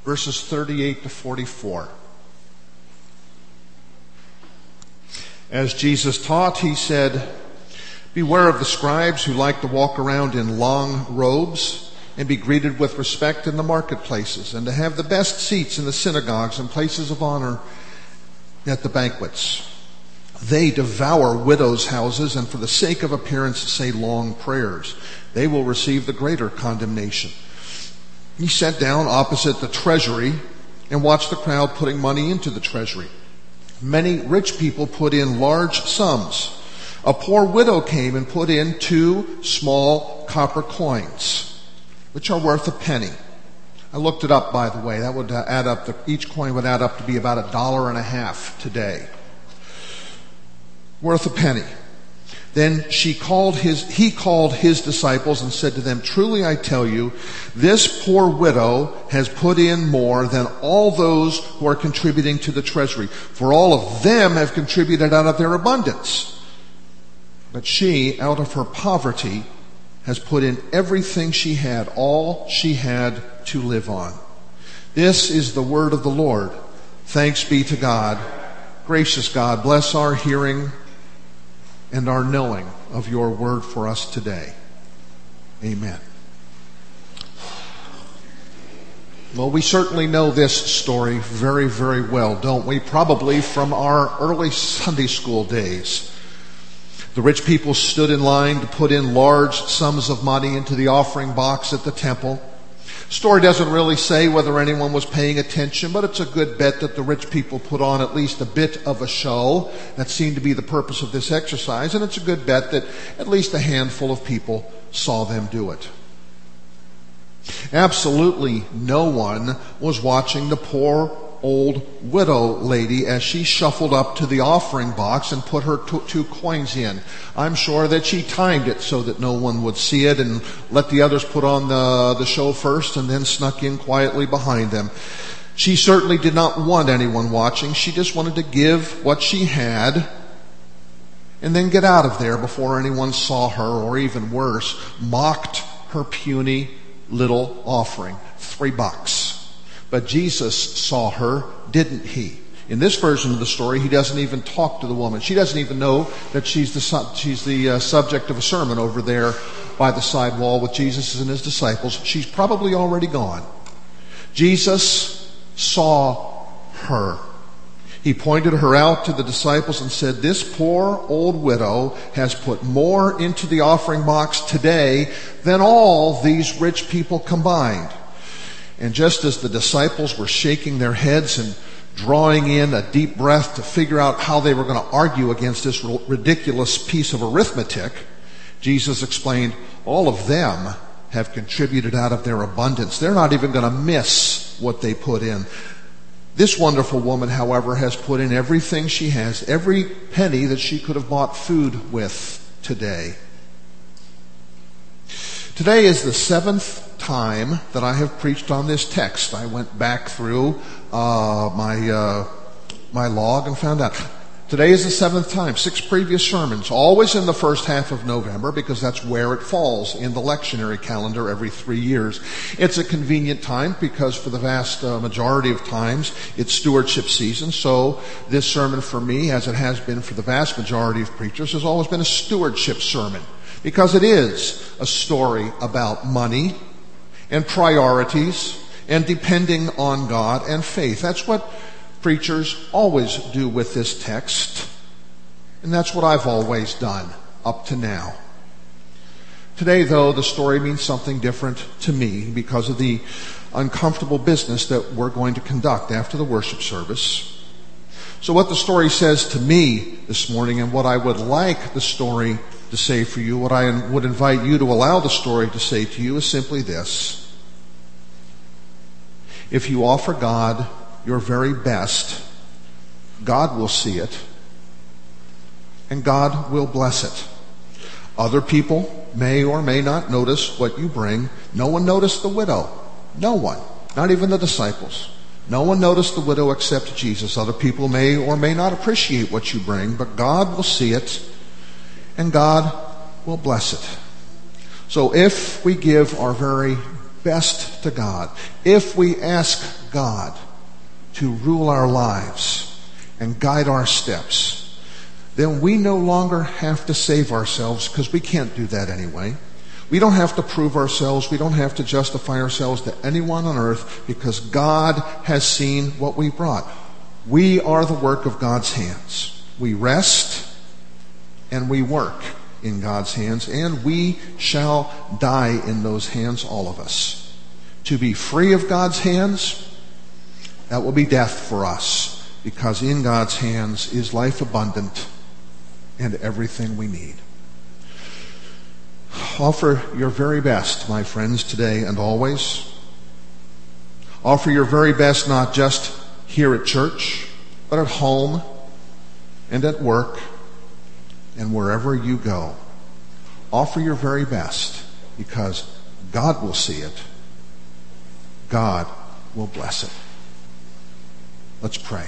verses 38 to 44. As Jesus taught, he said, "Beware of the scribes who like to walk around in long robes and be greeted with respect in the marketplaces, and to have the best seats in the synagogues and places of honor at the banquets. They devour widows' houses and for the sake of appearance say long prayers. They will receive the greater condemnation." He sat down opposite the treasury and watched the crowd putting money into the treasury. Many rich people put in large sums. A poor widow came and put in 2 small copper coins, which are worth a penny. I looked it up, by the way. That would add up, each coin would add up to be about $1.50 today. Worth a penny. Then he called his disciples and said to them, "Truly I tell you, this poor widow has put in more than all those who are contributing to the treasury. For all of them have contributed out of their abundance. But she, out of her poverty, has put in everything she had, all she had to live on." This is the word of the Lord. Thanks be to God. Gracious God, bless our hearing and our knowing of your word for us today. Amen. Well, we certainly know this story very, very well, don't we? Probably from our early Sunday school days. The rich people stood in line to put in large sums of money into the offering box at the temple. The story doesn't really say whether anyone was paying attention, but it's a good bet that the rich people put on at least a bit of a show. That seemed to be the purpose of this exercise, and it's a good bet that at least a handful of people saw them do it. Absolutely no one was watching the poor old widow lady as she shuffled up to the offering box and put her 2 coins in. I'm sure that she timed it so that no one would see it and let the others put on the show first and then snuck in quietly behind them. She certainly did not want anyone watching. She just wanted to give what she had and then get out of there before anyone saw her, or even worse, mocked her puny little offering. $3. But Jesus saw her, didn't he? In this version of the story, he doesn't even talk to the woman. She doesn't even know that she's the subject of a sermon over there by the side wall with Jesus and his disciples. She's probably already gone. Jesus saw her. He pointed her out to the disciples and said, "This poor old widow has put more into the offering box today than all these rich people combined." And just as the disciples were shaking their heads and drawing in a deep breath to figure out how they were going to argue against this ridiculous piece of arithmetic, Jesus explained, all of them have contributed out of their abundance. They're not even going to miss what they put in. This wonderful woman, however, has put in everything she has, every penny that she could have bought food with today. Today is the 7th time that I have preached on this text. I went back through my log and found out. Today is the 7th time. 6 previous sermons, always in the first half of November, because that's where it falls in the lectionary calendar every 3 years. It's a convenient time because for the vast majority of times it's stewardship season. So this sermon for me, as it has been for the vast majority of preachers, has always been a stewardship sermon, because it is a story about money and priorities and depending on God and faith. That's what preachers always do with this text, and that's what I've always done up to now. Today, though, the story means something different to me because of the uncomfortable business that we're going to conduct after the worship service. So what the story says to me this morning, and what I would like the story to say for you, what I would invite you to allow the story to say to you, is simply this: if you offer God your very best, God will see it, and God will bless it. Other people may or may not notice what you bring. No one noticed the widow. No one. Not even the disciples. No one noticed the widow except Jesus. Other people may or may not appreciate what you bring, but God will see it, and God will bless it. So if we give our very best to God, if we ask God to rule our lives and guide our steps, then we no longer have to save ourselves, because we can't do that anyway. We don't have to prove ourselves. We don't have to justify ourselves to anyone on earth, because God has seen what we brought. We are the work of God's hands. We rest and we work in God's hands, and we shall die in those hands, all of us. To be free of God's hands, that will be death for us, because in God's hands is life abundant and everything we need. Offer your very best, my friends, today and always. Offer your very best not just here at church, but at home and at work and wherever you go. Offer your very best, because God will see it. God will bless it. Let's pray.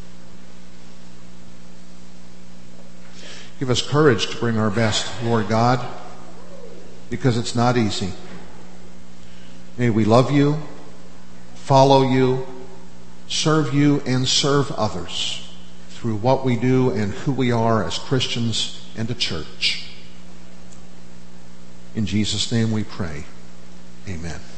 Give us courage to bring our best, Lord God, because it's not easy. May we love you, follow you, serve you, and serve others through what we do and who we are as Christians and a church. In Jesus' name we pray. Amen.